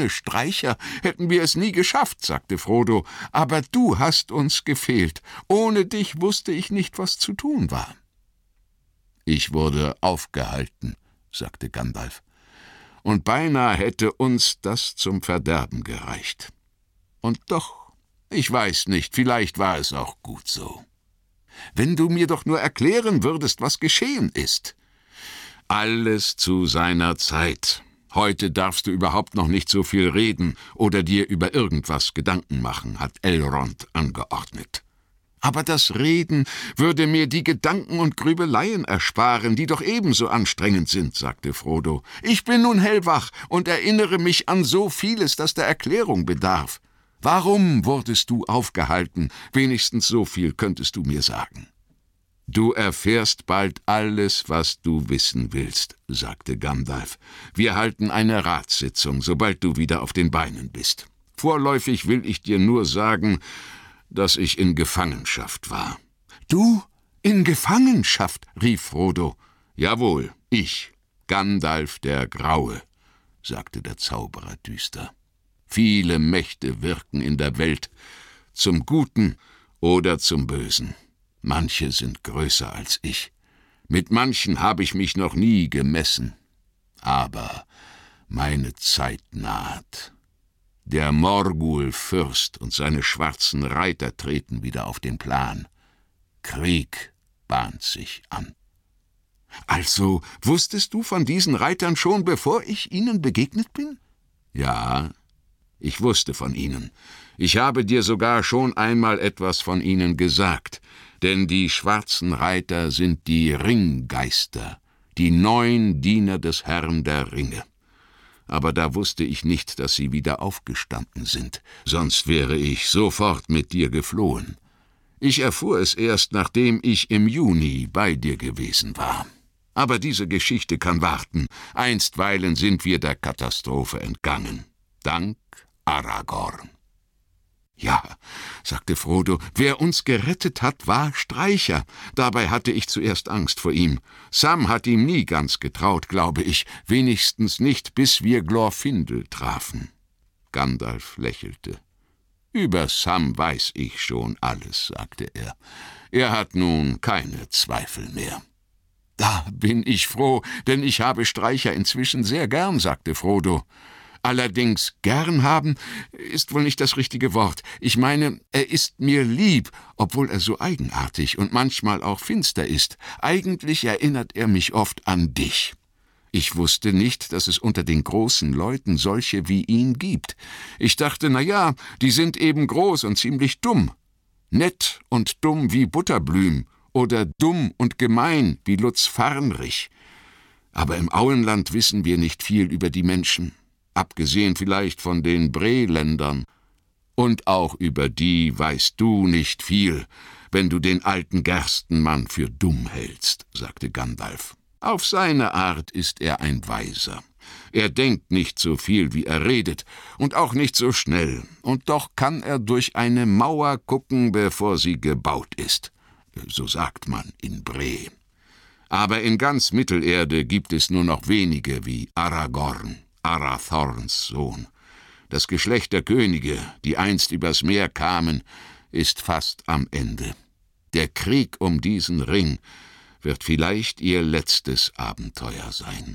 Ohne Streicher hätten wir es nie geschafft«, sagte Frodo, »aber du hast uns gefehlt. Ohne dich wusste ich nicht, was zu tun war.« »Ich wurde aufgehalten«, sagte Gandalf, »und beinahe hätte uns das zum Verderben gereicht. Und doch, ich weiß nicht, vielleicht war es auch gut so. Wenn du mir doch nur erklären würdest, was geschehen ist.« »Alles zu seiner Zeit. Heute darfst du überhaupt noch nicht so viel reden oder dir über irgendwas Gedanken machen«, hat Elrond angeordnet. »Aber das Reden würde mir die Gedanken und Grübeleien ersparen, die doch ebenso anstrengend sind«, sagte Frodo. »Ich bin nun hellwach und erinnere mich an so vieles, das der Erklärung bedarf. Warum wurdest du aufgehalten? Wenigstens so viel könntest du mir sagen.« »Du erfährst bald alles, was du wissen willst«, sagte Gandalf. »Wir halten eine Ratssitzung, sobald du wieder auf den Beinen bist. Vorläufig will ich dir nur sagen, dass ich in Gefangenschaft war.« »Du? In Gefangenschaft?«, rief Frodo. »Jawohl, ich, Gandalf der Graue«, sagte der Zauberer düster. »Viele Mächte wirken in der Welt, zum Guten oder zum Bösen. Manche sind größer als ich. Mit manchen habe ich mich noch nie gemessen. Aber meine Zeit naht. Der Morgul-Fürst und seine schwarzen Reiter treten wieder auf den Plan. Krieg bahnt sich an.« »Also wusstest du von diesen Reitern schon, bevor ich ihnen begegnet bin?« »Ja, ich wusste von ihnen. Ich habe dir sogar schon einmal etwas von ihnen gesagt, denn die schwarzen Reiter sind die Ringgeister, die 9 Diener des Herrn der Ringe. Aber da wusste ich nicht, dass sie wieder aufgestanden sind, sonst wäre ich sofort mit dir geflohen. Ich erfuhr es erst, nachdem ich im Juni bei dir gewesen war. Aber diese Geschichte kann warten. Einstweilen sind wir der Katastrophe entgangen. Dank Aragorn.« »Ja«, sagte Frodo, »wer uns gerettet hat, war Streicher. Dabei hatte ich zuerst Angst vor ihm. Sam hat ihm nie ganz getraut, glaube ich, wenigstens nicht, bis wir Glorfindel trafen.« Gandalf lächelte. »Über Sam weiß ich schon alles«, sagte er. »Er hat nun keine Zweifel mehr.« »Da bin ich froh, denn ich habe Streicher inzwischen sehr gern«, sagte Frodo. »Allerdings gern haben ist wohl nicht das richtige Wort. Ich meine, er ist mir lieb, obwohl er so eigenartig und manchmal auch finster ist. Eigentlich erinnert er mich oft an dich. Ich wusste nicht, dass es unter den großen Leuten solche wie ihn gibt. Ich dachte, na ja, die sind eben groß und ziemlich dumm. Nett und dumm wie Butterblüm oder dumm und gemein wie Lutz Farnrich. Aber im Auenland wissen wir nicht viel über die Menschen. Abgesehen vielleicht von den Breländern. Und auch über die weißt du nicht viel, wenn du den alten Gerstenmann für dumm hältst«, sagte Gandalf. »Auf seine Art ist er ein Weiser. Er denkt nicht so viel, wie er redet, und auch nicht so schnell, und doch kann er durch eine Mauer gucken, bevor sie gebaut ist. So sagt man in Bre. Aber in ganz Mittelerde gibt es nur noch wenige wie Aragorn, Arathorns Sohn. Das Geschlecht der Könige, die einst übers Meer kamen, ist fast am Ende. Der Krieg um diesen Ring wird vielleicht ihr letztes Abenteuer sein.«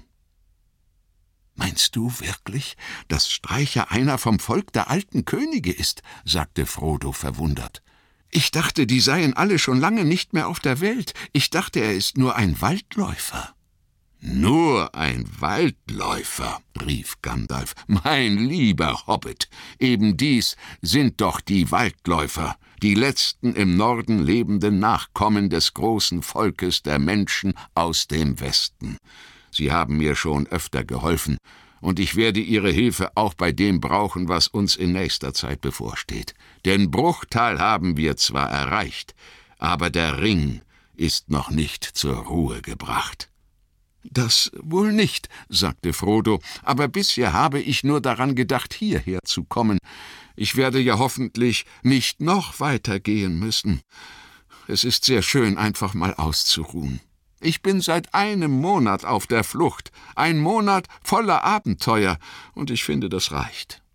»Meinst du wirklich, dass Streicher einer vom Volk der alten Könige ist?«, sagte Frodo verwundert. »Ich dachte, die seien alle schon lange nicht mehr auf der Welt. Ich dachte, er ist nur ein Waldläufer.« »Nur ein Waldläufer«, rief Gandalf, »mein lieber Hobbit, eben dies sind doch die Waldläufer, die letzten im Norden lebenden Nachkommen des großen Volkes der Menschen aus dem Westen. Sie haben mir schon öfter geholfen, und ich werde ihre Hilfe auch bei dem brauchen, was uns in nächster Zeit bevorsteht. Denn Bruchtal haben wir zwar erreicht, aber der Ring ist noch nicht zur Ruhe gebracht.« »Das wohl nicht«, sagte Frodo, »aber bisher habe ich nur daran gedacht, hierher zu kommen. Ich werde ja hoffentlich nicht noch weiter gehen müssen. Es ist sehr schön, einfach mal auszuruhen. Ich bin seit einem Monat auf der Flucht, ein Monat voller Abenteuer, und ich finde, das reicht.«